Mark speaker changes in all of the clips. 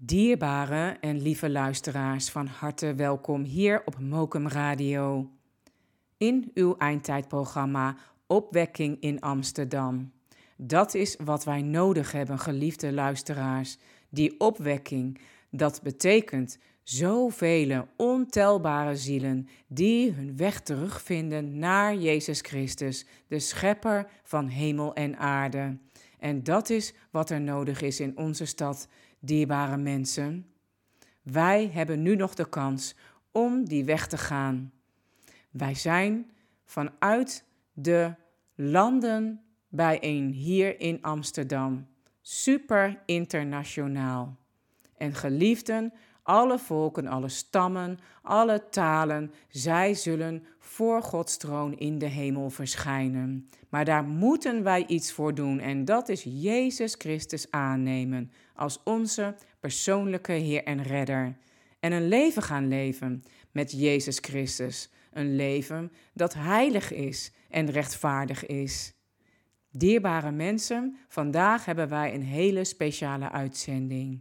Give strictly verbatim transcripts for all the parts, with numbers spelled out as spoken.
Speaker 1: Dierbare en lieve luisteraars, van harte welkom hier op Mokum Radio. In uw eindtijdprogramma Opwekking in Amsterdam. Dat is wat wij nodig hebben, geliefde luisteraars. Die opwekking, dat betekent zoveel ontelbare zielen die hun weg terugvinden naar Jezus Christus, de schepper van hemel en aarde. En dat is wat er nodig is in onze stad, dierbare mensen. Wij hebben nu nog de kans om die weg te gaan. Wij zijn vanuit de landen bijeen hier in Amsterdam. Super internationaal. En geliefden, alle volken, alle stammen, alle talen, zij zullen voor Gods troon in de hemel verschijnen. Maar daar moeten wij iets voor doen en dat is Jezus Christus aannemen als onze persoonlijke Heer en Redder. En een leven gaan leven met Jezus Christus. Een leven dat heilig is en rechtvaardig is. Dierbare mensen, vandaag hebben wij een hele speciale uitzending.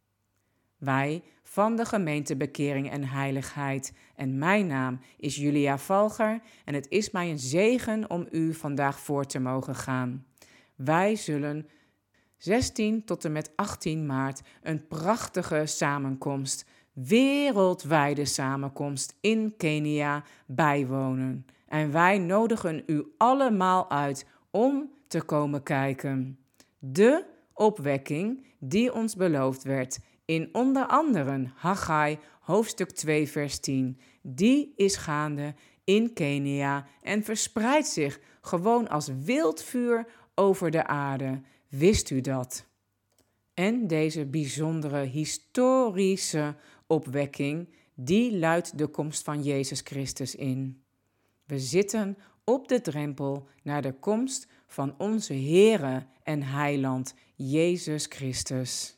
Speaker 1: Wij van de gemeente Bekering en Heiligheid. En mijn naam is Julia Valger en het is mij een zegen om u vandaag voor te mogen gaan. Wij zullen zestien tot en met achttien maart een prachtige samenkomst, wereldwijde samenkomst in Kenia bijwonen. En wij nodigen u allemaal uit om te komen kijken. De opwekking die ons beloofd werd in onder andere Haggai hoofdstuk twee vers tien, die is gaande in Kenia en verspreidt zich gewoon als wildvuur over de aarde. Wist u dat? En deze bijzondere historische opwekking, die luidt de komst van Jezus Christus in. We zitten op de drempel naar de komst van onze Heere en Heiland, Jezus Christus.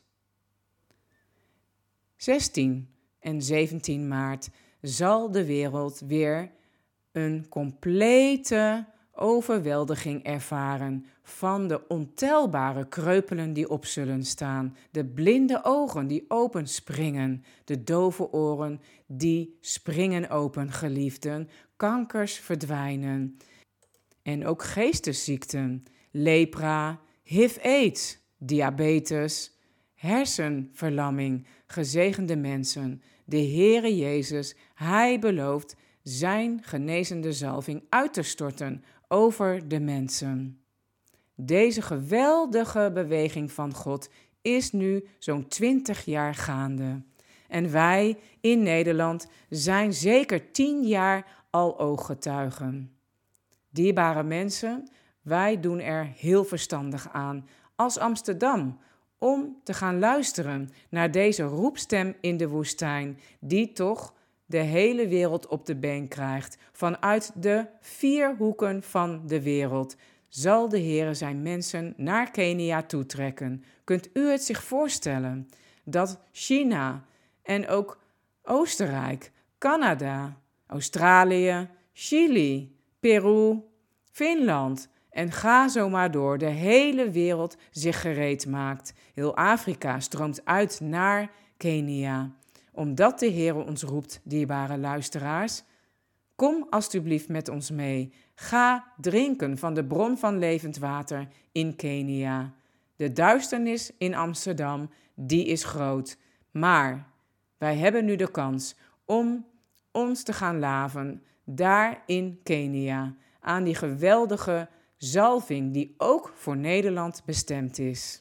Speaker 1: zestien en zeventien maart zal de wereld weer een complete overweldiging ervaren van de ontelbare kreupelen die op zullen staan, de blinde ogen die open springen, de dove oren die springen open, geliefden, kankers verdwijnen en ook geestesziekten, lepra, H I V-aids, diabetes, hersenverlamming, gezegende mensen. De Heere Jezus, Hij belooft zijn genezende zalving uit te storten over de mensen. Deze geweldige beweging van God is nu zo'n twintig jaar gaande. En wij in Nederland zijn zeker tien jaar al ooggetuigen. Dierbare mensen, wij doen er heel verstandig aan als Amsterdam om te gaan luisteren naar deze roepstem in de woestijn, die toch de hele wereld op de been krijgt. Vanuit de vier hoeken van de wereld zal de Heere zijn mensen naar Kenia toetrekken. Kunt u het zich voorstellen dat China en ook Oostenrijk, Canada, Australië, Chili, Peru, Finland en ga zo maar door, de hele wereld zich gereed maakt. Heel Afrika stroomt uit naar Kenia. Omdat de Heer ons roept, dierbare luisteraars, kom alstublieft met ons mee. Ga drinken van de bron van levend water in Kenia. De duisternis in Amsterdam, die is groot. Maar wij hebben nu de kans om ons te gaan laven daar in Kenia, aan die geweldige zalving die ook voor Nederland bestemd is.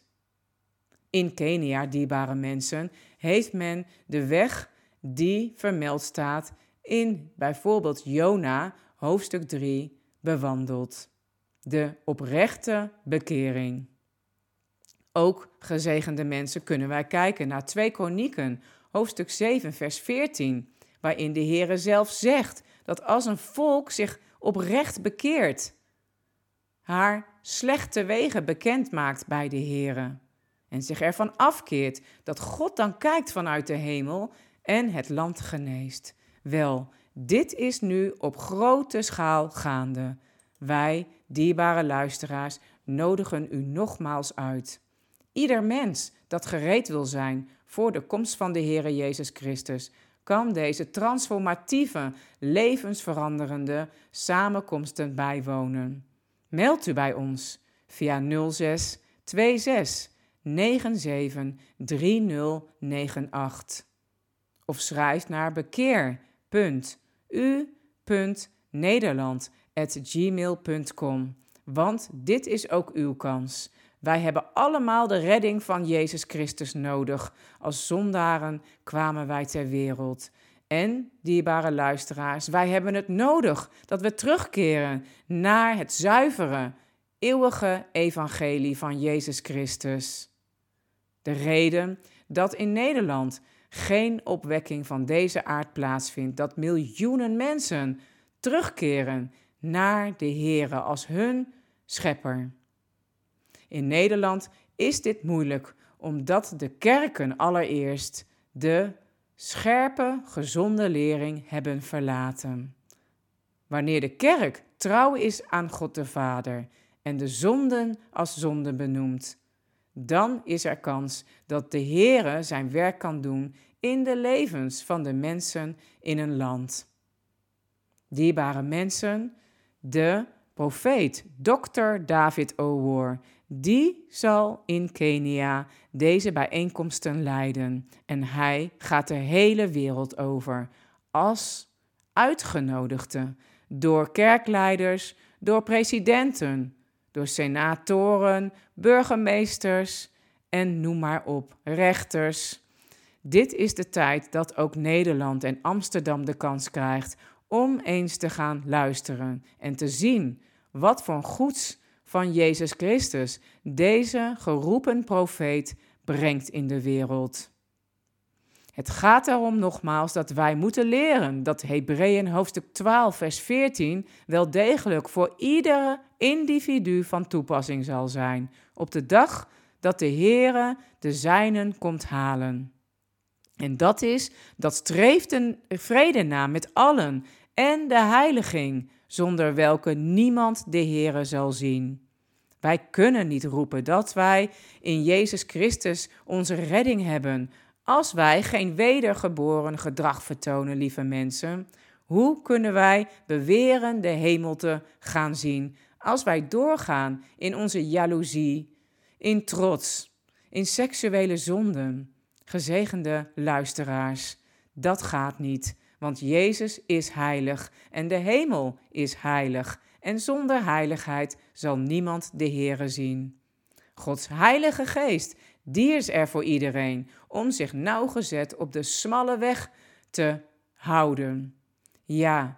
Speaker 1: In Kenia, dierbare mensen, heeft men de weg die vermeld staat in bijvoorbeeld Jona, hoofdstuk drie, bewandeld. De oprechte bekering. Ook, gezegende mensen, kunnen wij kijken naar twee Kronieken, hoofdstuk zeven, vers veertien, waarin de Heere zelf zegt dat als een volk zich oprecht bekeert, haar slechte wegen bekend maakt bij de Heere en zich ervan afkeert, dat God dan kijkt vanuit de hemel en het land geneest. Wel, dit is nu op grote schaal gaande. Wij, dierbare luisteraars, nodigen u nogmaals uit. Ieder mens dat gereed wil zijn voor de komst van de Heere Jezus Christus kan deze transformatieve, levensveranderende samenkomsten bijwonen. Meld u bij ons via nul zes zes negen zeven drie nul negen acht of schrijf naar bekeer punt u punt nederland apenstaartje gmail punt com, want dit is ook uw kans. Wij hebben allemaal de redding van Jezus Christus nodig. Als zondaren kwamen wij ter wereld. En, dierbare luisteraars, wij hebben het nodig dat we terugkeren naar het zuivere, eeuwige evangelie van Jezus Christus. De reden dat in Nederland geen opwekking van deze aard plaatsvindt, dat miljoenen mensen terugkeren naar de Heere als hun schepper. In Nederland is dit moeilijk, omdat de kerken allereerst de scherpe, gezonde lering hebben verlaten. Wanneer de kerk trouw is aan God de Vader en de zonden als zonden benoemt, dan is er kans dat de Heere zijn werk kan doen in de levens van de mensen in een land. Dierbare mensen, de profeet dokter David Owoor, die zal in Kenia deze bijeenkomsten leiden en hij gaat de hele wereld over als uitgenodigde door kerkleiders, door presidenten, door senatoren, burgemeesters en noem maar op, rechters. Dit is de tijd dat ook Nederland en Amsterdam de kans krijgt om eens te gaan luisteren en te zien wat voor goeds van Jezus Christus deze geroepen profeet brengt in de wereld. Het gaat erom nogmaals dat wij moeten leren dat Hebreeën hoofdstuk twaalf vers veertien wel degelijk voor iedere individu van toepassing zal zijn op de dag dat de Heere de zijnen komt halen. En dat is, dat streeft een vrede na met allen en de heiliging, zonder welke niemand de Heere zal zien. Wij kunnen niet roepen dat wij in Jezus Christus onze redding hebben, als wij geen wedergeboren gedrag vertonen, lieve mensen. Hoe kunnen wij beweren de hemel te gaan zien, als wij doorgaan in onze jaloezie, in trots, in seksuele zonden? Gezegende luisteraars, dat gaat niet, want Jezus is heilig en de hemel is heilig. En zonder heiligheid zal niemand de Heere zien. Gods heilige geest, die is er voor iedereen, om zich nauwgezet op de smalle weg te houden. Ja,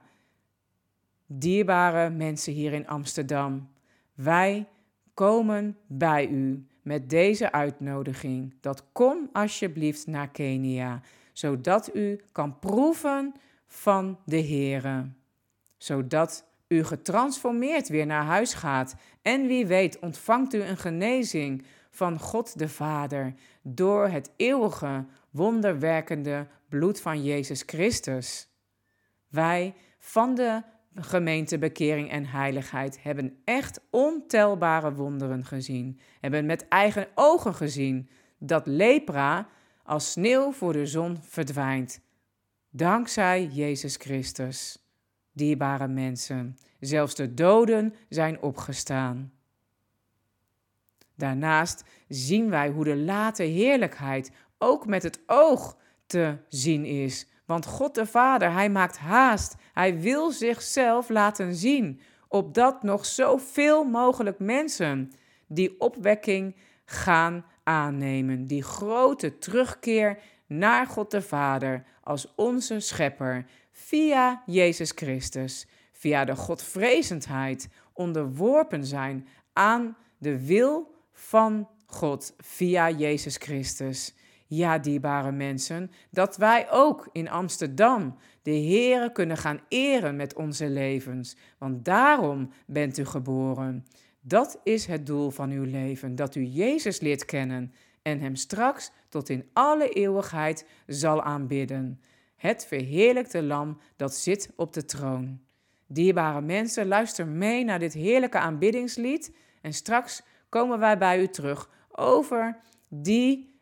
Speaker 1: dierbare mensen hier in Amsterdam, wij komen bij u met deze uitnodiging, dat kom alsjeblieft naar Kenia, zodat u kan proeven van de Heere, zodat u getransformeerd weer naar huis gaat en wie weet ontvangt u een genezing van God de Vader door het eeuwige, wonderwerkende bloed van Jezus Christus. Wij van de gemeente Bekering en Heiligheid hebben echt ontelbare wonderen gezien, hebben met eigen ogen gezien dat lepra als sneeuw voor de zon verdwijnt, dankzij Jezus Christus. Dierbare mensen, zelfs de doden zijn opgestaan. Daarnaast zien wij hoe de late heerlijkheid ook met het oog te zien is. Want God de Vader, hij maakt haast. Hij wil zichzelf laten zien, opdat nog zoveel mogelijk mensen die opwekking gaan aannemen. Die grote terugkeer naar God de Vader als onze schepper, via Jezus Christus, via de godvrezendheid, onderworpen zijn aan de wil van God, via Jezus Christus. Ja, dierbare mensen, dat wij ook in Amsterdam de Heere kunnen gaan eren met onze levens, want daarom bent u geboren. Dat is het doel van uw leven, dat u Jezus leert kennen en hem straks tot in alle eeuwigheid zal aanbidden. Het verheerlijkte lam dat zit op de troon. Dierbare mensen, luister mee naar dit heerlijke aanbiddingslied en straks komen wij bij u terug over die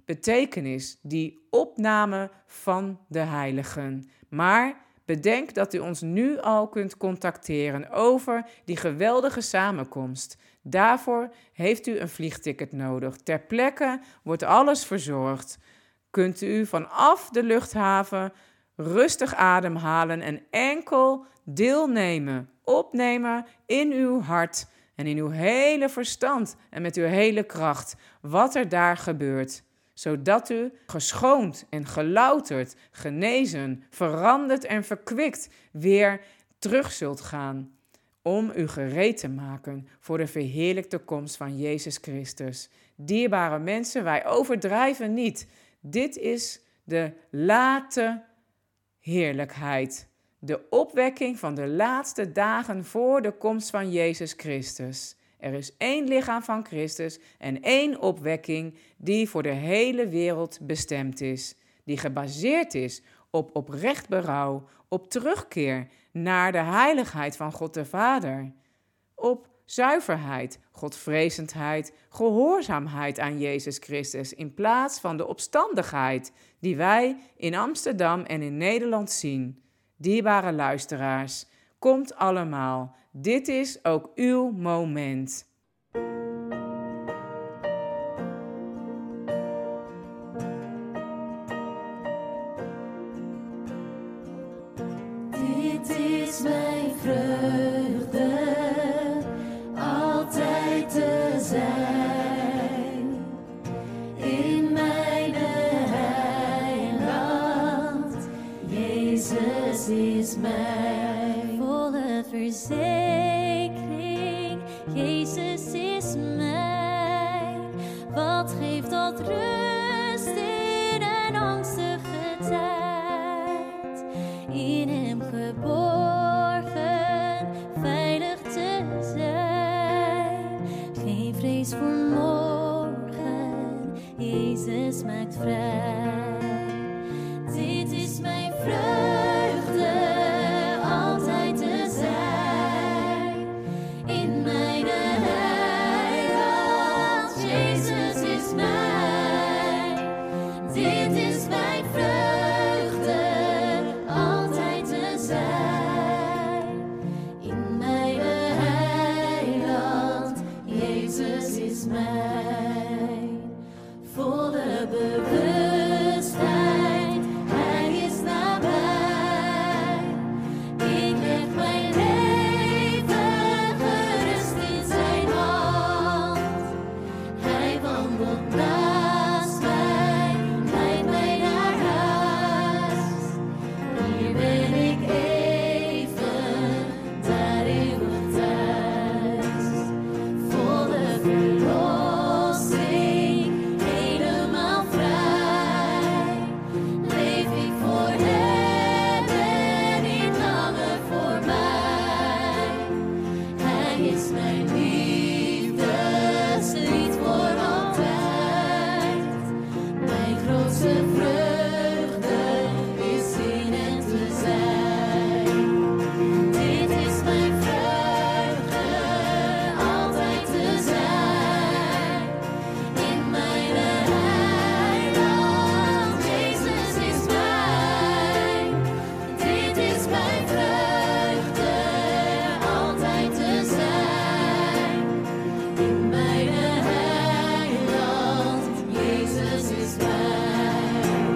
Speaker 1: betekenis, die opname van de heiligen. Maar bedenk dat u ons nu al kunt contacteren over die geweldige samenkomst. Daarvoor heeft u een vliegticket nodig. Ter plekke wordt alles verzorgd. Kunt u vanaf de luchthaven rustig ademhalen en enkel deelnemen, opnemen in uw hart en in uw hele verstand en met uw hele kracht wat er daar gebeurt. Zodat u geschoond en gelouterd, genezen, veranderd en verkwikt weer terug zult gaan. Om u gereed te maken voor de verheerlijkte komst van Jezus Christus. Dierbare mensen, wij overdrijven niet. Dit is de late heerlijkheid. De opwekking van de laatste dagen voor de komst van Jezus Christus. Er is één lichaam van Christus en één opwekking die voor de hele wereld bestemd is. Die gebaseerd is op oprecht berouw, op terugkeer naar de heiligheid van God de Vader. Op zuiverheid, godvrezendheid, gehoorzaamheid aan Jezus Christus in plaats van de opstandigheid die wij in Amsterdam en in Nederland zien. Dierbare luisteraars, komt allemaal. Dit is ook uw moment.
Speaker 2: Dit is mijn vreugde, altijd te zijn in mijn heiland. Jezus is mijn volle verzekering. Jezus is mijn, wat geeft dat rust in een angstige tijd. In hem geborgen, veilig te zijn. Geen vrees voor morgen, Jezus maakt vrij. Dit is mijn vreugde, altijd te zijn in mijn heiland. Jezus is mijn, dit is mijn vreugde, altijd te zijn in mijn heiland. Jezus is mijn volle bewustheid, hij is nabij. Ik leg mijn leven gerust in zijn hand. Hij wandelt naast mij, leidt mij naar huis. Hier ben ik even, daar eeuwig thuis. Volle verlossing, helemaal vrij. Leef ik voor hem en niet langer voor mij. Hij is mijn liefdeslied voor altijd. Mijn grootste vreugde is in hem te zijn. Dit is mijn vreugde, altijd te zijn in mijn heiland. Jezus is mijn, dit is mijn vreugde, altijd te zijn in mijn heiland. Jezus is mijn.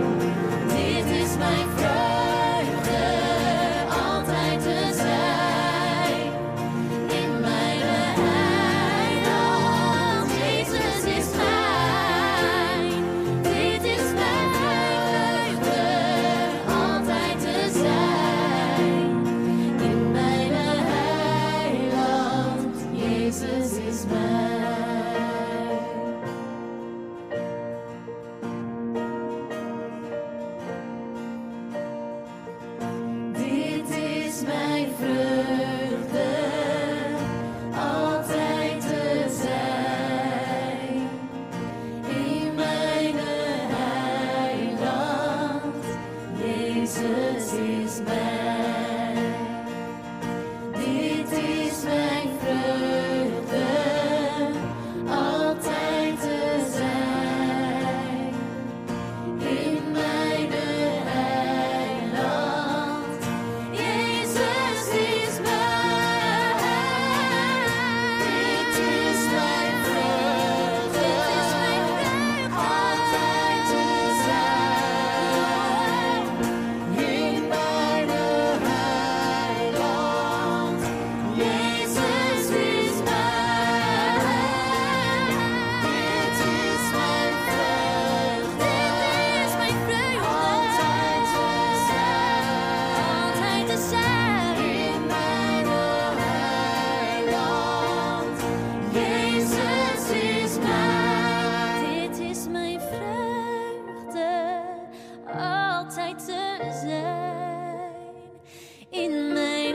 Speaker 2: altijd te zijn in mijn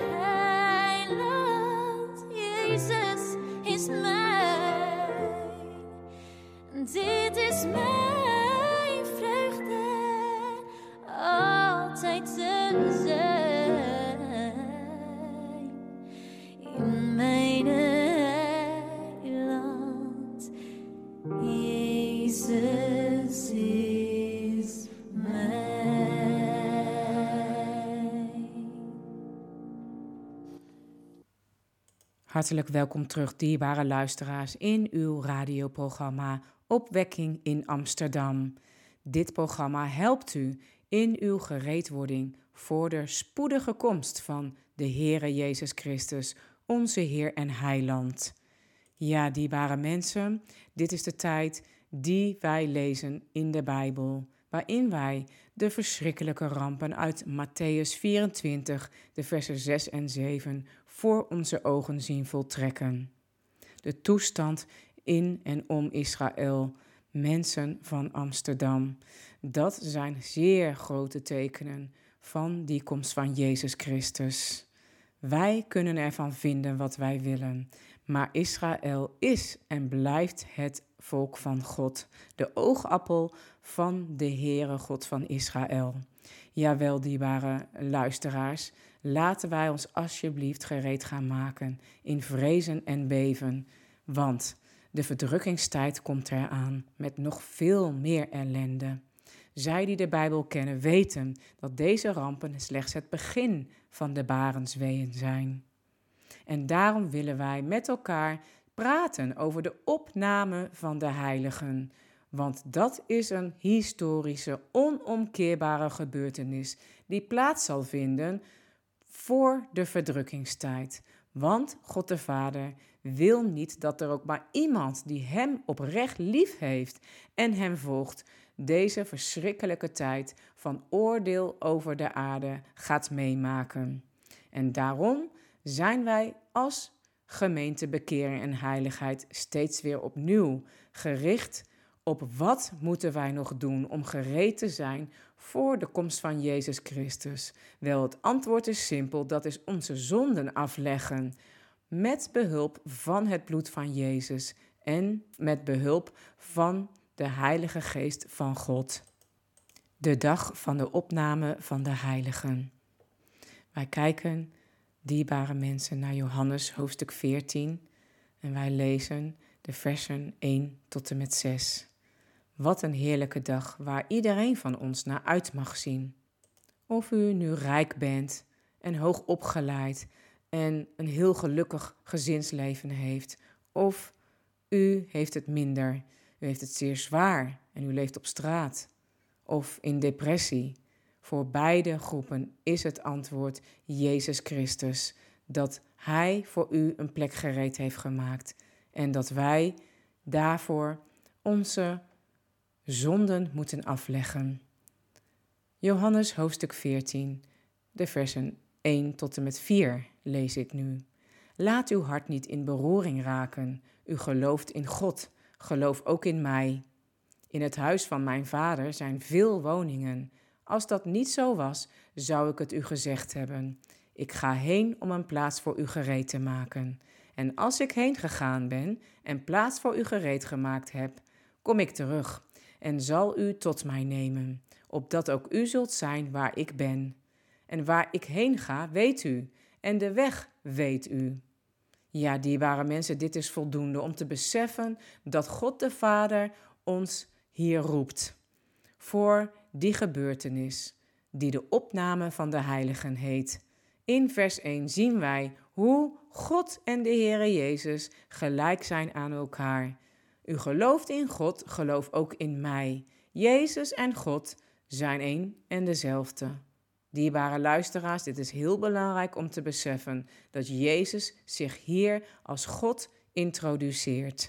Speaker 2: heiland. Jezus is mijn, dit is mijn vreugde, altijd te zijn in mijn heiland. Jezus is mijn.
Speaker 1: Hartelijk welkom terug, dierbare luisteraars, in uw radioprogramma Opwekking in Amsterdam. Dit programma helpt u in uw gereedwording voor de spoedige komst van de Heere Jezus Christus, onze Heer en Heiland. Ja, dierbare mensen, dit is de tijd die wij lezen in de Bijbel, waarin wij de verschrikkelijke rampen uit Mattheüs vierentwintig, de versen zes en zeven, voor onze ogen zien voltrekken. De toestand in en om Israël, mensen van Amsterdam, dat zijn zeer grote tekenen van die komst van Jezus Christus. Wij kunnen ervan vinden wat wij willen, maar Israël is en blijft het volk van God, de oogappel van de Heere God van Israël. Jawel, dierbare luisteraars, laten wij ons alsjeblieft gereed gaan maken in vrezen en beven, want de verdrukkingstijd komt eraan met nog veel meer ellende. Zij die de Bijbel kennen weten dat deze rampen slechts het begin van de barensweeën zijn. En daarom willen wij met elkaar praten over de opname van de heiligen. Want dat is een historische, onomkeerbare gebeurtenis die plaats zal vinden voor de verdrukkingstijd. Want God de Vader wil niet dat er ook maar iemand die hem oprecht lief heeft en hem volgt, deze verschrikkelijke tijd van oordeel over de aarde gaat meemaken. En daarom zijn wij als gemeente Bekering en Heiligheid steeds weer opnieuw gericht op wat moeten wij nog doen om gereed te zijn voor de komst van Jezus Christus. Wel, het antwoord is simpel, dat is onze zonden afleggen met behulp van het bloed van Jezus en met behulp van de Heilige Geest van God. De dag van de opname van de heiligen. Wij kijken, dierbare mensen, naar Johannes hoofdstuk veertien en wij lezen de versen één tot en met zes. Wat een heerlijke dag waar iedereen van ons naar uit mag zien. Of u nu rijk bent en hoog opgeleid en een heel gelukkig gezinsleven heeft, of u heeft het minder, u heeft het zeer zwaar en u leeft op straat of in depressie. Voor beide groepen is het antwoord Jezus Christus, dat Hij voor u een plek gereed heeft gemaakt en dat wij daarvoor onze zonden moeten afleggen. Johannes hoofdstuk veertien, de versen één tot en met vier lees ik nu. Laat uw hart niet in beroering raken. U gelooft in God, geloof ook in mij. In het huis van mijn vader zijn veel woningen. Als dat niet zo was, zou ik het u gezegd hebben. Ik ga heen om een plaats voor u gereed te maken. En als ik heen gegaan ben en plaats voor u gereed gemaakt heb, kom ik terug en zal u tot mij nemen, opdat ook u zult zijn waar ik ben. En waar ik heen ga, weet u, en de weg weet u. Ja, dierbare mensen, dit is voldoende om te beseffen dat God de Vader ons hier roept voor die gebeurtenis die de opname van de heiligen heet. In vers één zien wij hoe God en de Heere Jezus gelijk zijn aan elkaar. U gelooft in God, geloof ook in mij. Jezus en God zijn één en dezelfde. Dierbare luisteraars, dit is heel belangrijk om te beseffen dat Jezus zich hier als God introduceert.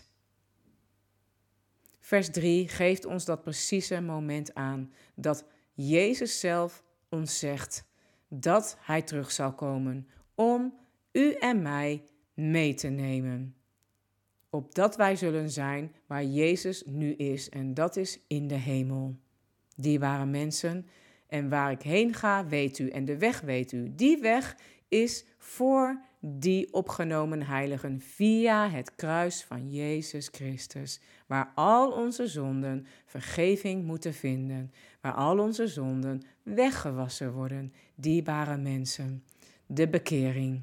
Speaker 1: Vers drie geeft ons dat precieze moment aan dat Jezus zelf ons zegt dat Hij terug zal komen om u en mij mee te nemen. Opdat wij zullen zijn waar Jezus nu is en dat is in de hemel. Dierbare mensen, En waar ik heen ga, weet u. En de weg weet u. Die weg is voor die opgenomen heiligen via het kruis van Jezus Christus. Waar al onze zonden vergeving moeten vinden. Waar al onze zonden weggewassen worden. Dierbare mensen. De bekering.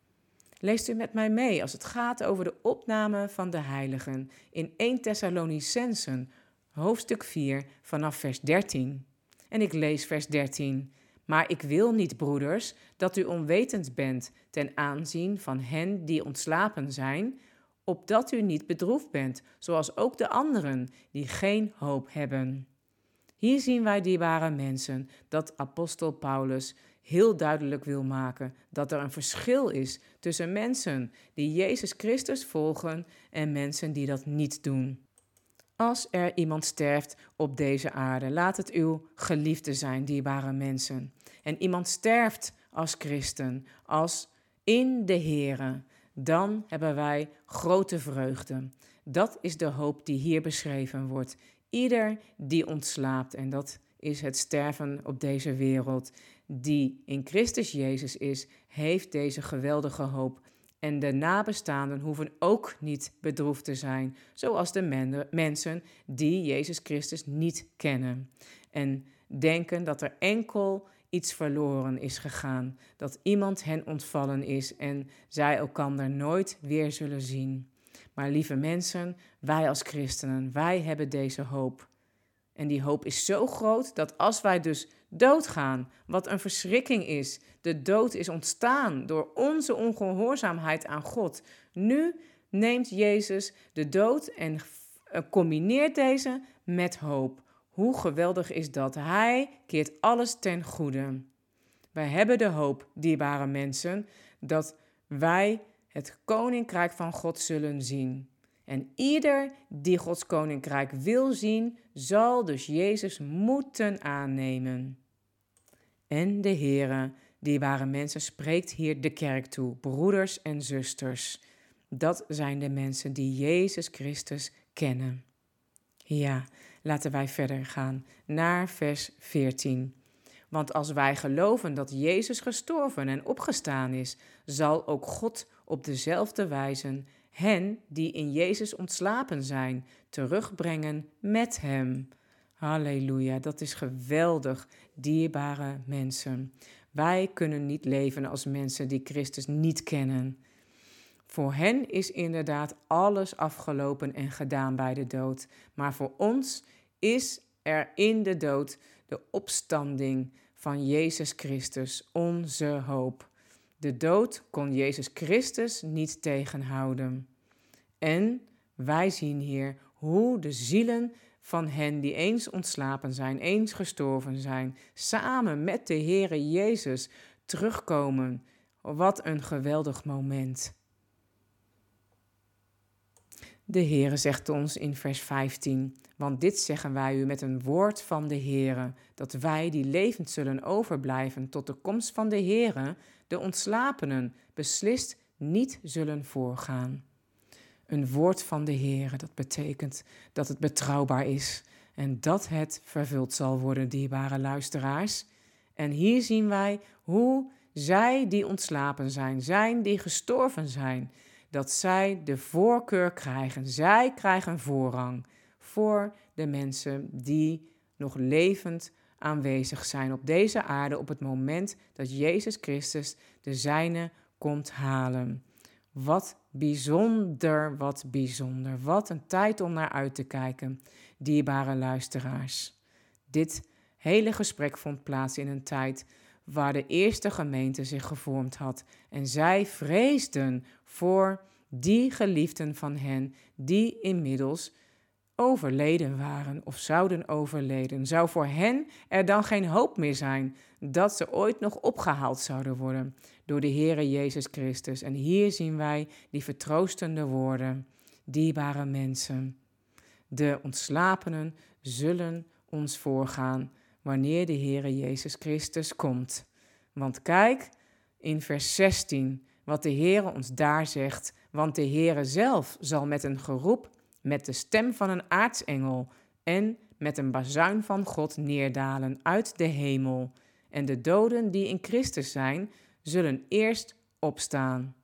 Speaker 1: Leest u met mij mee als het gaat over de opname van de heiligen in Eerste Thessalonicenzen, hoofdstuk vier, vanaf vers dertien. En ik lees vers dertien. Maar ik wil niet, broeders, dat u onwetend bent ten aanzien van hen die ontslapen zijn, opdat u niet bedroefd bent, zoals ook de anderen die geen hoop hebben. Hier zien wij, dierbare mensen, dat apostel Paulus heel duidelijk wil maken dat er een verschil is tussen mensen die Jezus Christus volgen en mensen die dat niet doen. Als er iemand sterft op deze aarde, laat het uw geliefde zijn, dierbare mensen. En iemand sterft als christen, als in de Here, dan hebben wij grote vreugde. Dat is de hoop die hier beschreven wordt. Ieder die ontslaapt, en dat is het sterven op deze wereld, die in Christus Jezus is, heeft deze geweldige hoop. En de nabestaanden hoeven ook niet bedroefd te zijn, zoals de men- mensen die Jezus Christus niet kennen. En denken dat er enkel iets verloren is gegaan, dat iemand hen ontvallen is en zij elkander nooit weer zullen zien. Maar lieve mensen, wij als christenen, wij hebben deze hoop. En die hoop is zo groot dat als wij dus doodgaan, wat een verschrikking is, de dood is ontstaan door onze ongehoorzaamheid aan God. Nu neemt Jezus de dood en combineert deze met hoop. Hoe geweldig is dat? Hij keert alles ten goede. Wij hebben de hoop, dierbare mensen, dat wij het koninkrijk van God zullen zien. En ieder die Gods koninkrijk wil zien, zal dus Jezus moeten aannemen. En de Heere, dierbare mensen, spreekt hier de kerk toe, broeders en zusters. Dat zijn de mensen die Jezus Christus kennen. Ja, laten wij verder gaan naar vers veertien. Want als wij geloven dat Jezus gestorven en opgestaan is, zal ook God op dezelfde wijze hen die in Jezus ontslapen zijn, terugbrengen met hem. Halleluja, dat is geweldig, dierbare mensen. Wij kunnen niet leven als mensen die Christus niet kennen. Voor hen is inderdaad alles afgelopen en gedaan bij de dood. Maar voor ons is er in de dood de opstanding van Jezus Christus, onze hoop. De dood kon Jezus Christus niet tegenhouden. En wij zien hier hoe de zielen van hen die eens ontslapen zijn, eens gestorven zijn, samen met de Heere Jezus terugkomen. Wat een geweldig moment. De Heere zegt ons in vers vijftien, want dit zeggen wij u met een woord van de Heere, dat wij die levend zullen overblijven tot de komst van de Heere, de ontslapenen, beslist niet zullen voorgaan. Een woord van de Heere, dat betekent dat het betrouwbaar is en dat het vervuld zal worden, dierbare luisteraars. En hier zien wij hoe zij die ontslapen zijn, zijn die gestorven zijn, dat zij de voorkeur krijgen. Zij krijgen voorrang voor de mensen die nog levend aanwezig zijn op deze aarde op het moment dat Jezus Christus de zijne komt halen. Wat bijzonder, wat bijzonder. Wat een tijd om naar uit te kijken, dierbare luisteraars. Dit hele gesprek vond plaats in een tijd waar de eerste gemeente zich gevormd had. En zij vreesden voor die geliefden van hen die inmiddels overleden waren of zouden overleden. Zou voor hen er dan geen hoop meer zijn dat ze ooit nog opgehaald zouden worden door de Heere Jezus Christus. En hier zien wij die vertroostende woorden, dierbare mensen. De ontslapenen zullen ons voorgaan wanneer de Heere Jezus Christus komt. Want kijk in vers zestien wat de Heere ons daar zegt. Want de Heere zelf zal met een geroep, met de stem van een aartsengel en met een bazuin van God neerdalen uit de hemel. En de doden die in Christus zijn, zullen eerst opstaan.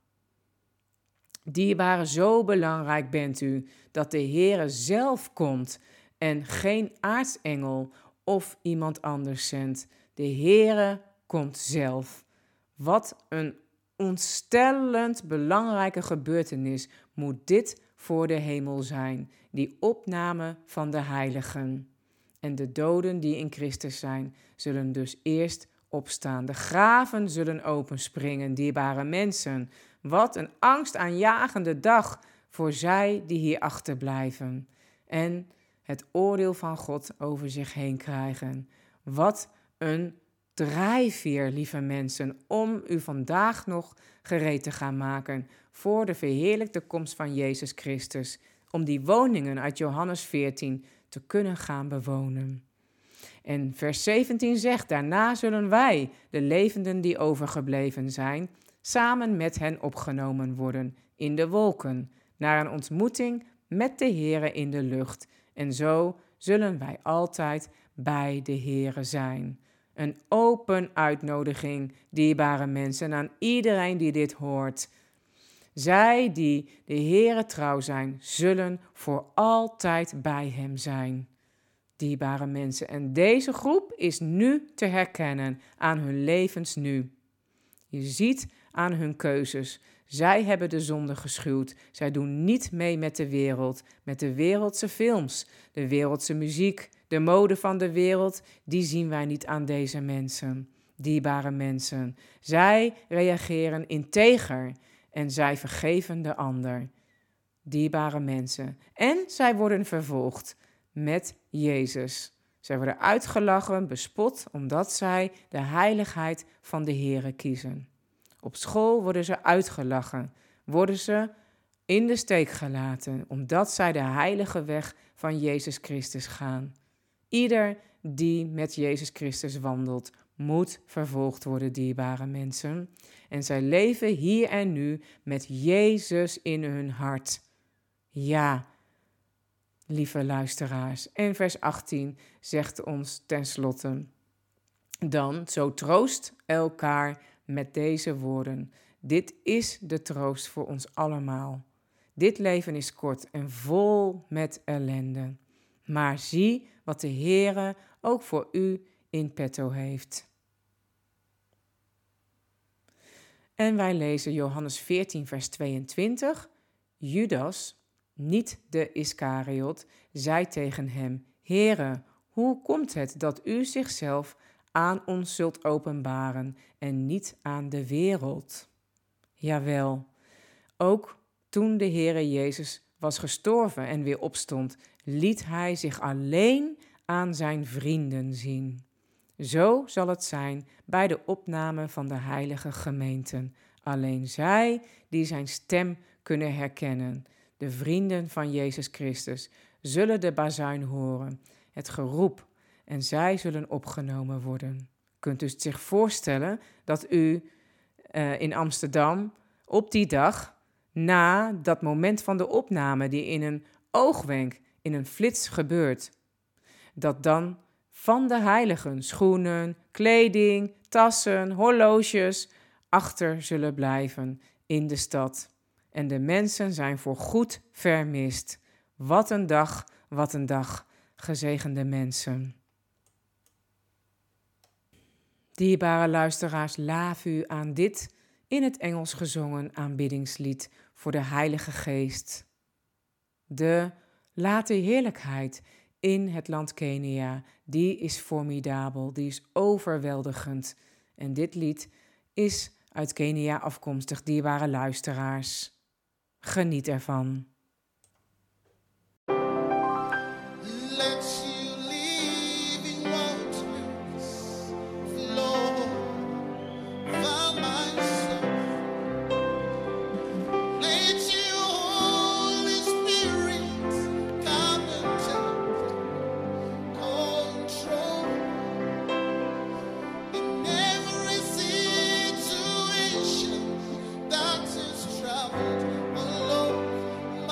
Speaker 1: Dierbaren, zo belangrijk bent u dat de Heere zelf komt en geen aartsengel of iemand anders zendt. De Heere komt zelf. Wat een ontstellend belangrijke gebeurtenis moet dit voor de hemel zijn, die opname van de heiligen. En de doden die in Christus zijn, zullen dus eerst opstaan. De graven zullen openspringen, dierbare mensen. Wat een angstaanjagende dag voor zij die hier achterblijven en het oordeel van God over zich heen krijgen. Wat een drijfveer, lieve mensen, om u vandaag nog gereed te gaan maken voor de verheerlijkte komst van Jezus Christus, om die woningen uit Johannes veertien te kunnen gaan bewonen. En vers zeventien zegt, daarna zullen wij, de levenden die overgebleven zijn, samen met hen opgenomen worden in de wolken, naar een ontmoeting met de Heere in de lucht. En zo zullen wij altijd bij de Heere zijn. Een open uitnodiging, dierbare mensen, aan iedereen die dit hoort. Zij die de Heere trouw zijn, zullen voor altijd bij hem zijn. Dierbare mensen, en deze groep is nu te herkennen aan hun levens nu. Je ziet aan hun keuzes. Zij hebben de zonde geschuwd. Zij doen niet mee met de wereld, met de wereldse films, de wereldse muziek, de mode van de wereld. Die zien wij niet aan deze mensen, dierbare mensen. Zij reageren integer en zij vergeven de ander, dierbare mensen. En zij worden vervolgd met Jezus. Zij worden uitgelachen, bespot, omdat zij de heiligheid van de Heere kiezen. Op school worden ze uitgelachen, worden ze in de steek gelaten, omdat zij de heilige weg van Jezus Christus gaan. Ieder die met Jezus Christus wandelt, moet vervolgd worden, dierbare mensen. En zij leven hier en nu met Jezus in hun hart. Ja, lieve luisteraars. En vers achttien zegt ons tenslotte, dan, zo troost elkaar met deze woorden. Dit is de troost voor ons allemaal. Dit leven is kort en vol met ellende. Maar zie wat de Heere ook voor u in petto heeft. En wij lezen Johannes veertien, vers tweeëntwintig. Judas, niet de Iskariot, zei tegen hem, Heere, hoe komt het dat u zichzelf aan ons zult openbaren en niet aan de wereld? Jawel, ook toen de Heere Jezus was gestorven en weer opstond, liet hij zich alleen aan zijn vrienden zien. Zo zal het zijn bij de opname van de heilige gemeenten. Alleen zij die zijn stem kunnen herkennen, de vrienden van Jezus Christus, zullen de bazuin horen, het geroep, en zij zullen opgenomen worden. Kunt u zich voorstellen dat u uh, in Amsterdam op die dag, na dat moment van de opname die in een oogwenk, in een flits gebeurt, dat dan van de heiligen schoenen, kleding, tassen, horloges achter zullen blijven in de stad. En de mensen zijn voorgoed vermist. Wat een dag, wat een dag, gezegende mensen. Dierbare luisteraars, laaf u aan dit in het Engels gezongen aanbiddingslied voor de Heilige Geest. De late heerlijkheid in het land Kenia, die is formidabel, die is overweldigend. En dit lied is uit Kenia afkomstig, dierbare luisteraars. Geniet ervan.
Speaker 2: That is traveled alone.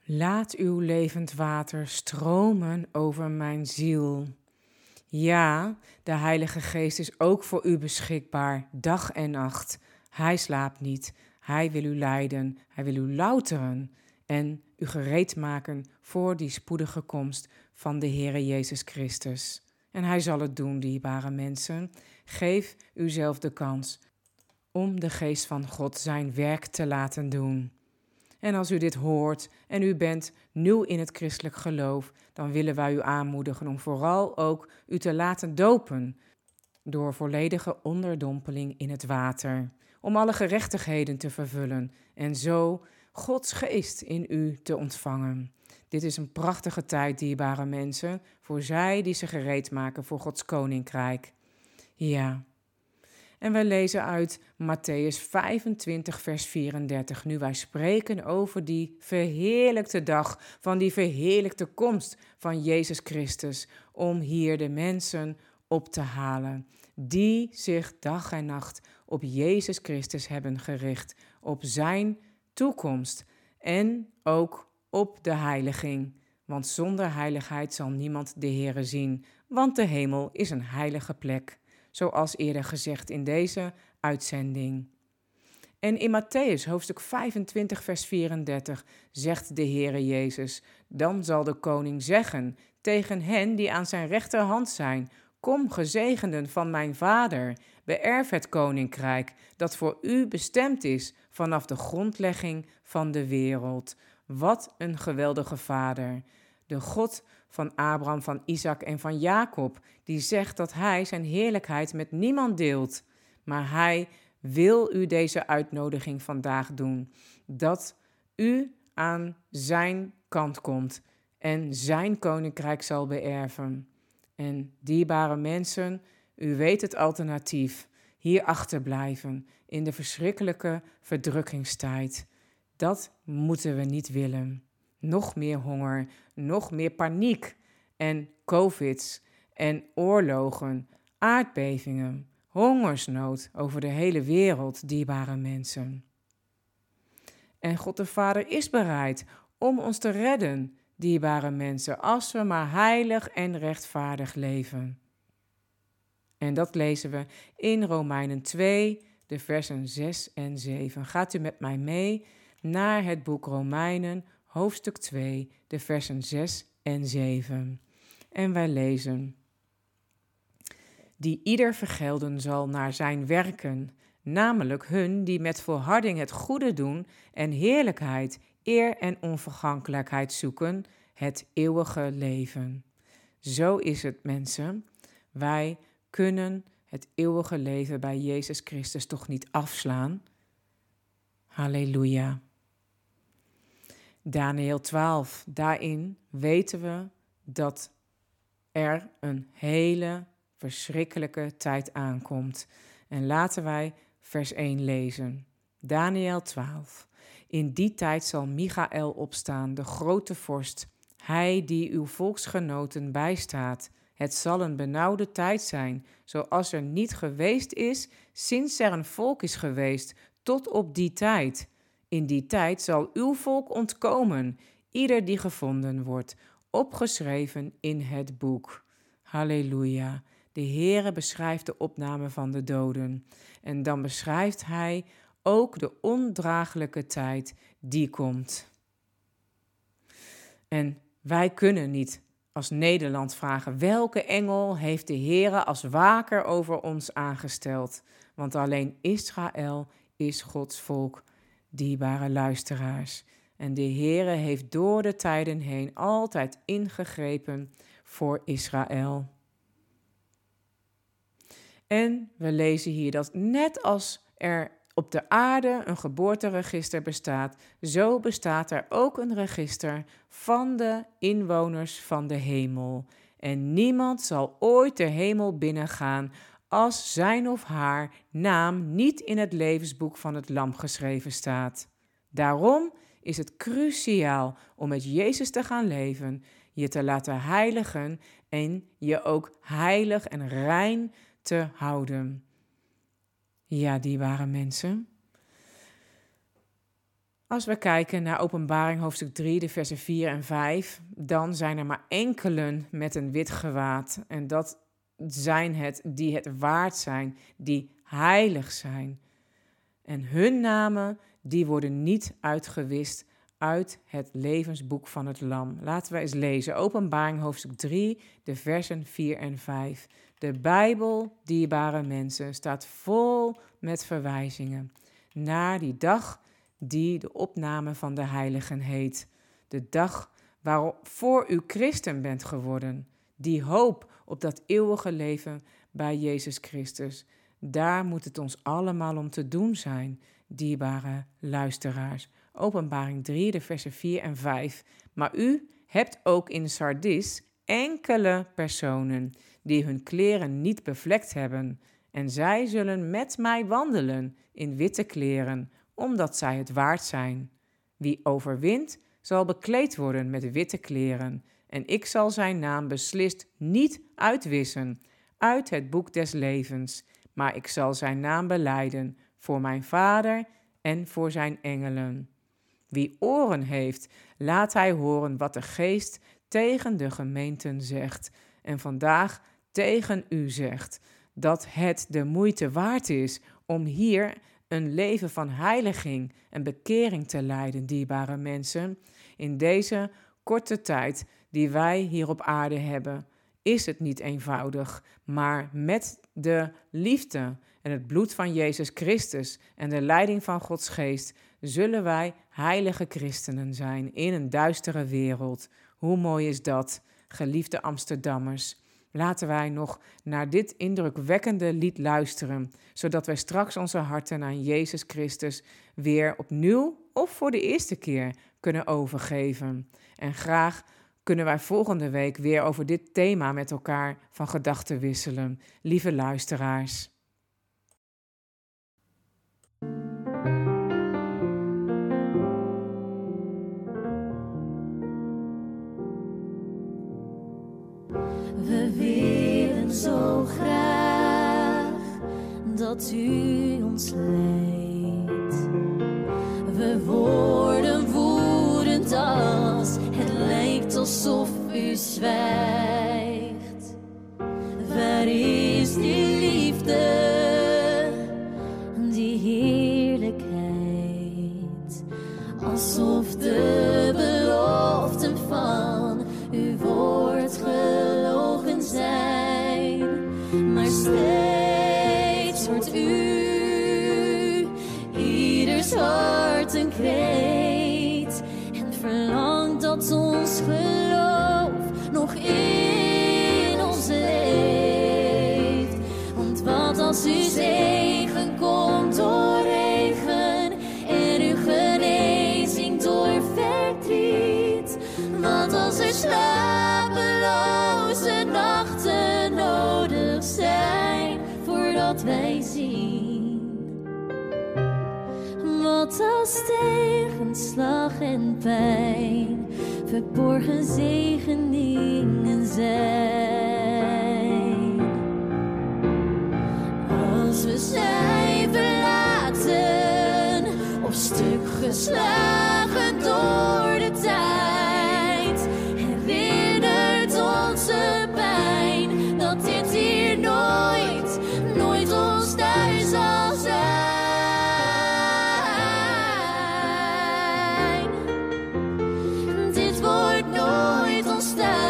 Speaker 1: Laat uw levend water stromen over mijn ziel. Ja, de Heilige Geest is ook voor u beschikbaar, dag en nacht. Hij slaapt niet, hij wil u leiden, hij wil u louteren en u gereed maken voor die spoedige komst van de Heere Jezus Christus. En hij zal het doen, dierbare mensen. Geef uzelf de kans om de Geest van God zijn werk te laten doen. En als u dit hoort en u bent nieuw in het christelijk geloof, dan willen wij u aanmoedigen om vooral ook u te laten dopen door volledige onderdompeling in het water, om alle gerechtigheden te vervullen en zo Gods geest in u te ontvangen. Dit is een prachtige tijd, dierbare mensen, voor zij die zich gereed maken voor Gods koninkrijk. Ja. En wij lezen uit Mattheüs vijfentwintig, vers vierendertig. Nu wij spreken over die verheerlijkte dag, van die verheerlijkte komst van Jezus Christus, om hier de mensen op te halen, die zich dag en nacht op Jezus Christus hebben gericht, op zijn toekomst en ook op de heiliging. Want zonder heiligheid zal niemand de Heere zien, want de hemel is een heilige plek. Zoals eerder gezegd in deze uitzending. En in Mattheüs hoofdstuk vijfentwintig vers vierendertig zegt de Heere Jezus: dan zal de koning zeggen tegen hen die aan zijn rechterhand zijn: kom, gezegenden van mijn vader, beërf het koninkrijk dat voor u bestemd is vanaf de grondlegging van de wereld. Wat een geweldige vader! De God van Abraham, van Isaac en van Jacob, die zegt dat hij zijn heerlijkheid met niemand deelt. Maar hij wil u deze uitnodiging vandaag doen, dat u aan zijn kant komt en zijn koninkrijk zal beërven. En dierbare mensen, u weet het alternatief, hier achterblijven in de verschrikkelijke verdrukkingstijd. Dat moeten we niet willen. Nog meer honger, nog meer paniek en covids en oorlogen, aardbevingen, hongersnood over de hele wereld, dierbare mensen. En God de Vader is bereid om ons te redden, dierbare mensen, als we maar heilig en rechtvaardig leven. En dat lezen we in Romeinen twee, de versen zes en zeven. Gaat u met mij mee naar het boek Romeinen, hoofdstuk twee, de versen zes en zeven. En wij lezen: die ieder vergelden zal naar zijn werken, namelijk hun die met volharding het goede doen en heerlijkheid, eer en onvergankelijkheid zoeken, het eeuwige leven. Zo is het, mensen. Wij kunnen het eeuwige leven bij Jezus Christus toch niet afslaan? Halleluja. Daniël twaalf, daarin weten we dat er een hele verschrikkelijke tijd aankomt. En laten wij vers één lezen. Daniël twaalf. In die tijd zal Michaël opstaan, de grote vorst, hij die uw volksgenoten bijstaat. Het zal een benauwde tijd zijn, zoals er niet geweest is sinds er een volk is geweest, tot op die tijd. In die tijd zal uw volk ontkomen, ieder die gevonden wordt, opgeschreven in het boek. Halleluja. De Heere beschrijft de opname van de doden. En dan beschrijft hij ook de ondraaglijke tijd die komt. En wij kunnen niet als Nederland vragen: welke engel heeft de Heere als waker over ons aangesteld? Want alleen Israël is Gods volk, dierbare luisteraars. En de Heere heeft door de tijden heen altijd ingegrepen voor Israël. En we lezen hier dat net als er op de aarde een geboorteregister bestaat, zo bestaat er ook een register van de inwoners van de hemel. En niemand zal ooit de hemel binnengaan als zijn of haar naam niet in het levensboek van het Lam geschreven staat. Daarom is het cruciaal om met Jezus te gaan leven, je te laten heiligen en je ook heilig en rein te houden. Ja, dierbare mensen. Als we kijken naar Openbaring hoofdstuk drie, de versen vier en vijf, dan zijn er maar enkelen met een wit gewaad. En dat zijn het die het waard zijn, die heilig zijn. En hun namen, die worden niet uitgewist uit het levensboek van het Lam. Laten we eens lezen. Openbaring hoofdstuk drie, de versen vier en vijf. De Bijbel, dierbare mensen, staat vol met verwijzingen naar die dag die de opname van de heiligen heet. De dag waarvoor u christen bent geworden. Die hoop op dat eeuwige leven bij Jezus Christus. Daar moet het ons allemaal om te doen zijn, dierbare luisteraars. Openbaring drie, de versen vier en vijf. Maar u hebt ook in Sardis enkele personen die hun kleren niet bevlekt hebben. En zij zullen met mij wandelen in witte kleren, omdat zij het waard zijn. Wie overwint, zal bekleed worden met witte kleren. En ik zal zijn naam beslist niet uitwissen uit het boek des levens. Maar ik zal zijn naam belijden voor mijn Vader en voor zijn engelen. Wie oren heeft, laat hij horen wat de Geest tegen de gemeenten zegt. En vandaag tegen u zegt dat het de moeite waard is om hier een leven van heiliging en bekering te leiden, dierbare mensen. In deze korte tijd die wij hier op aarde hebben, is het niet eenvoudig, maar met de liefde en het bloed van Jezus Christus en de leiding van Gods Geest zullen wij heilige christenen zijn in een duistere wereld. Hoe mooi is dat, geliefde Amsterdammers. Laten wij nog naar dit indrukwekkende lied luisteren, zodat wij straks onze harten aan Jezus Christus weer opnieuw of voor de eerste keer kunnen overgeven. En graag kunnen wij volgende week weer over dit thema met elkaar van gedachten wisselen. Lieve luisteraars.
Speaker 2: We willen zo graag dat u ons leidt. We worden woedend als het lijkt alsof u zwijgt. Waar is die liefde, die heerlijkheid? Alsof de beloften van uw woord gelogen zijn. Maar steeds wordt u ieders hart een kreet. En verlangt dat ons geloof nog in ons leeft. Want wat als uw zegen komt door regen en uw genezing door verdriet. Wat als er slapeloze nachten nodig zijn voordat wij zien. Wat als tegenslag en pijn verborgen zegeningen zijn. Als we zijn verlaten of stuk geslagen door de tijd, herinnert onze pijn dat dit hier nooit, nooit ons thuis zal zijn. Dit wordt nooit ons thuis.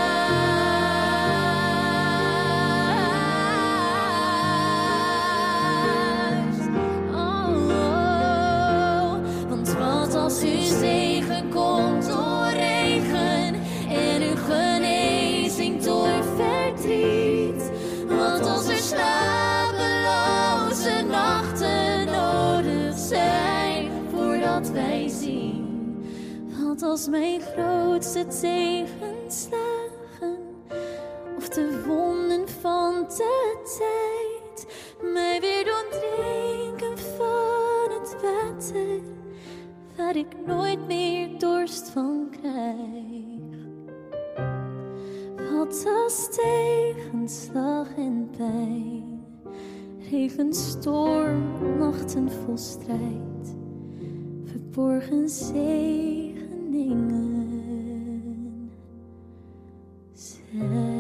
Speaker 2: Oh, oh, want wat als uw zegen komt door regen en uw genezing door verdriet. Wat als er slapeloze nachten nodig zijn voordat wij zien. Wat als mijn grootste tegenslagen of de wonden van de tijd mij weer doen drinken van het water waar ik nooit meer dorst van krijg. Wat als tegenslag en pijn, regen, storm, nachten vol strijd verborgen zegeningen zijn.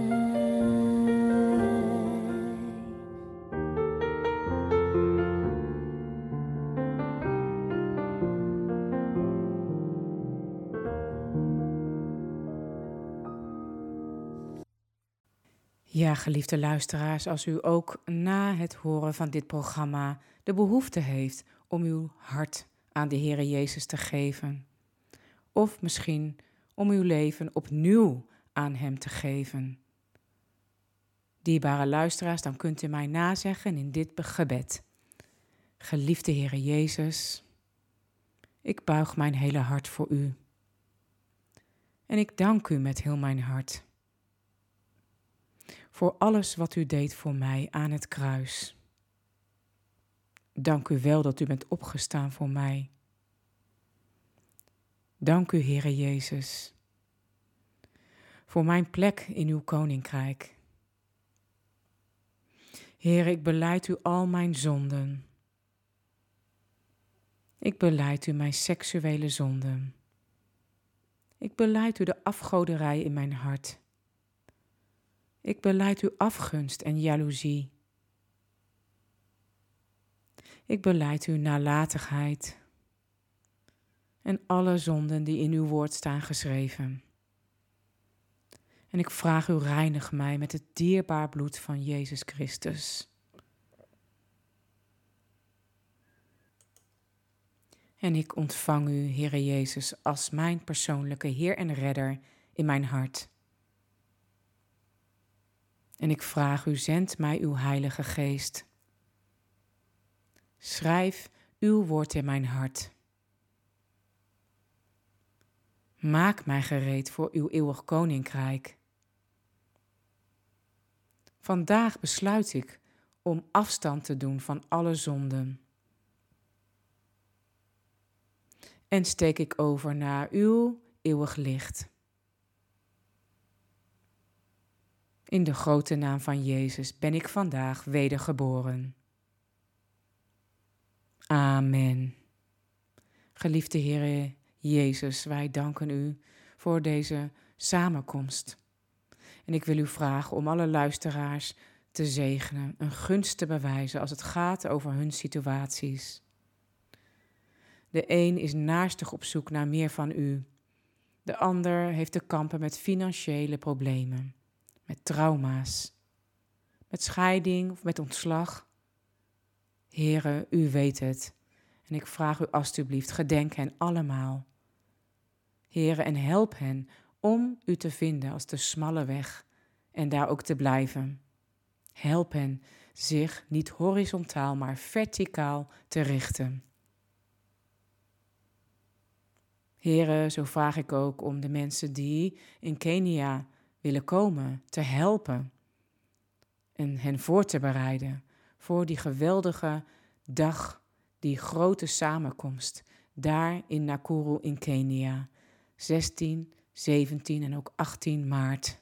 Speaker 1: Ja, geliefde luisteraars, als u ook na het horen van dit programma de behoefte heeft om uw hart aan de Heere Jezus te geven, of misschien om uw leven opnieuw aan Hem te geven. Dierbare luisteraars, dan kunt u mij nazeggen in dit gebed. Geliefde Heere Jezus, ik buig mijn hele hart voor u. En ik dank u met heel mijn hart voor alles wat u deed voor mij aan het kruis. Dank u wel dat u bent opgestaan voor mij. Dank u, Heere Jezus, voor mijn plek in uw koninkrijk. Heere, ik belijd u al mijn zonden. Ik belijd u mijn seksuele zonden. Ik belijd u de afgoderij in mijn hart. Ik belijd u afgunst en jaloezie. Ik belijd u nalatigheid en alle zonden die in uw woord staan geschreven. En ik vraag u, reinig mij met het dierbaar bloed van Jezus Christus. En ik ontvang u, Heere Jezus, als mijn persoonlijke Heer en Redder in mijn hart. En ik vraag u, zend mij uw Heilige Geest. Schrijf uw woord in mijn hart. Maak mij gereed voor uw eeuwig koninkrijk. Vandaag besluit ik om afstand te doen van alle zonden. En steek ik over naar uw eeuwig licht. In de grote naam van Jezus ben ik vandaag wedergeboren. Amen. Geliefde Heere Jezus, wij danken u voor deze samenkomst. En ik wil u vragen om alle luisteraars te zegenen, een gunst te bewijzen als het gaat over hun situaties. De een is naarstig op zoek naar meer van u. De ander heeft te kampen met financiële problemen, met trauma's, met scheiding of met ontslag. Heere, u weet het. En ik vraag u alstublieft, gedenk hen allemaal. Heere, en help hen om u te vinden als de smalle weg en daar ook te blijven. Help hen zich niet horizontaal, maar verticaal te richten. Heere, zo vraag ik ook om de mensen die in Kenia willen komen te helpen en hen voor te bereiden voor die geweldige dag, die grote samenkomst, daar in Nakuru in Kenia, zestien, zeventien en ook achttien maart.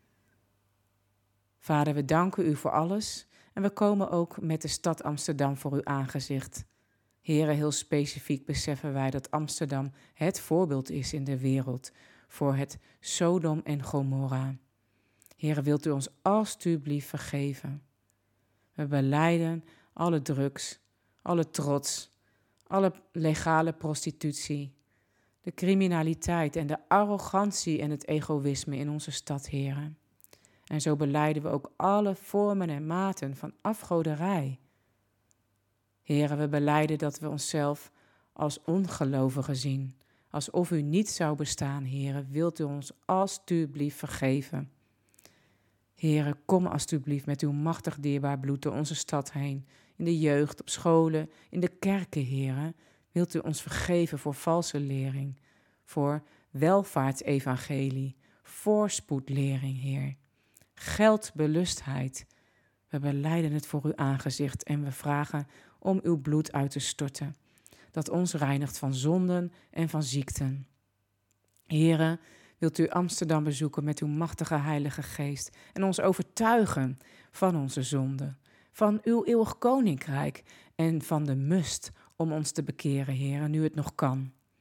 Speaker 1: Vader, we danken u voor alles en we komen ook met de stad Amsterdam voor uw aangezicht. Heere, heel specifiek beseffen wij dat Amsterdam het voorbeeld is in de wereld voor het Sodom en Gomorra. Heere, wilt u ons alstublieft vergeven? We belijden alle drugs, alle trots, alle legale prostitutie, de criminaliteit en de arrogantie en het egoïsme in onze stad, Heere. En zo belijden we ook alle vormen en maten van afgoderij. Heere, we belijden dat we onszelf als ongelovigen zien, alsof u niet zou bestaan, Heere. Wilt u ons alstublieft vergeven? Heere, kom alstublieft met uw machtig dierbaar bloed door onze stad heen, in de jeugd, op scholen, in de kerken, Heere. Wilt u ons vergeven voor valse lering, voor welvaartsevangelie, voorspoedlering, Heer. Geldbelustheid. We belijden het voor uw aangezicht en we vragen om uw bloed uit te storten, dat ons reinigt van zonden en van ziekten. Heere, wilt u Amsterdam bezoeken met uw machtige Heilige Geest en ons overtuigen van onze zonden, van uw eeuwig koninkrijk en van de must om ons te bekeren, Heere, nu het nog kan.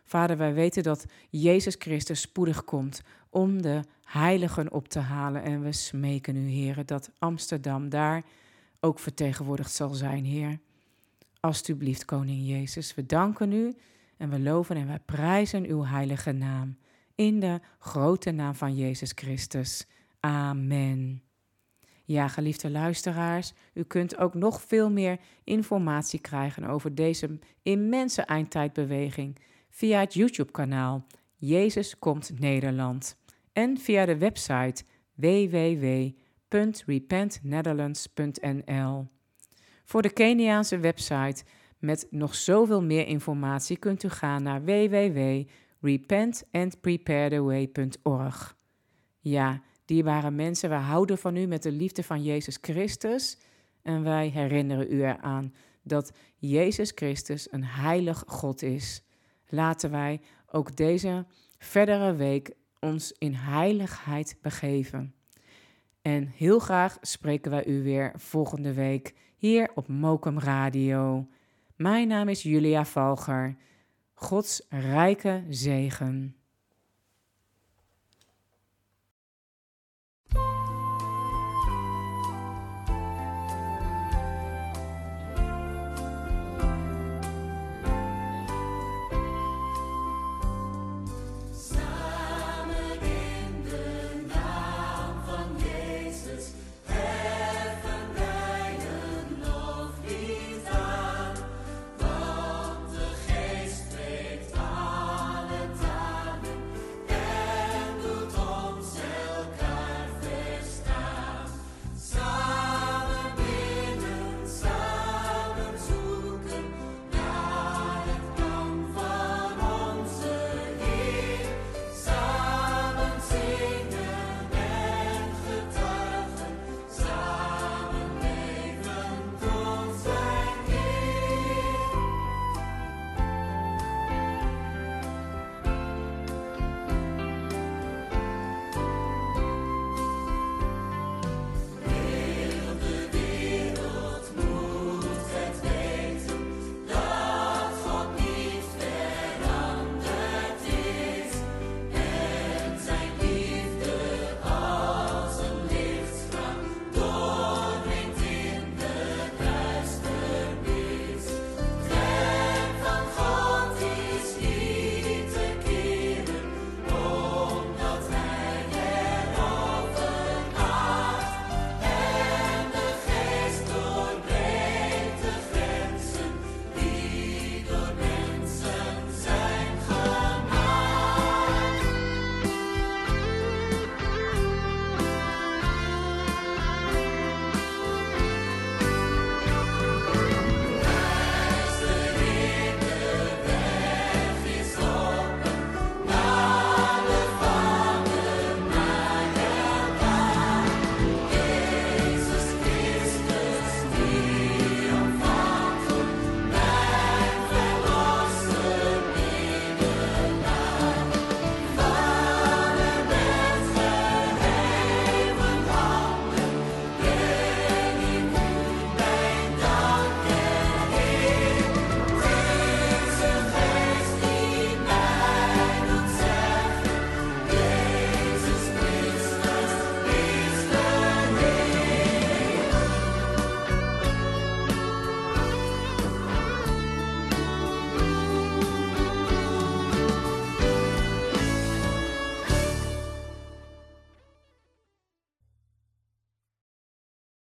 Speaker 1: Vader, wij weten dat Jezus Christus spoedig komt om de heiligen op te halen. En we smeken u, Heer, dat Amsterdam daar ook vertegenwoordigd zal zijn, Heer. Alsjeblieft, Koning Jezus, we danken u en we loven en we prijzen uw heilige naam. In de grote naam van Jezus Christus. Amen. Ja, geliefde luisteraars, u kunt ook nog veel meer informatie krijgen over deze immense eindtijdbeweging via het YouTube-kanaal Jezus Komt Nederland en via de website w w w punt repent netherlands punt n l. Voor de Keniaanse website met nog zoveel meer informatie kunt u gaan naar w w w punt repent and prepare the way punt org. Ja, dierbare mensen, wij houden van u met de liefde van Jezus Christus en wij herinneren u eraan dat Jezus Christus een heilig God is. Laten wij ook deze verdere week ons in heiligheid begeven. En heel graag spreken wij u weer volgende week hier op Mokum Radio. Mijn naam is Julia Valger. Gods rijke zegen.